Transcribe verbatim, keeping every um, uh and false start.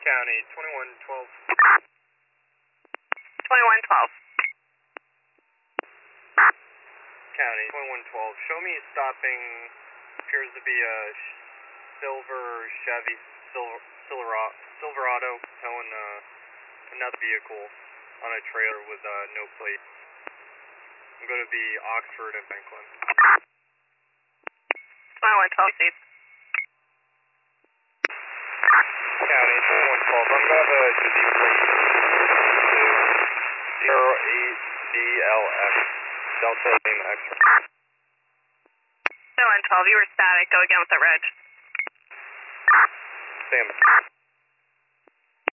County, twenty-one twelve. twenty-one twelve. County, twenty-one twelve. Show me stopping, appears to be a silver Chevy Silver, Silverado, Silverado towing uh, another vehicle on a trailer with uh, no plate. I'm going to be Oxford and Franklin. twenty-one twelve, Steve. County, twenty-one twelve. I'm going to have a disease plate zero eight D L X, Delta Lima X-ray. twenty-one twelve, you were static. Go again with the reg. Stand by.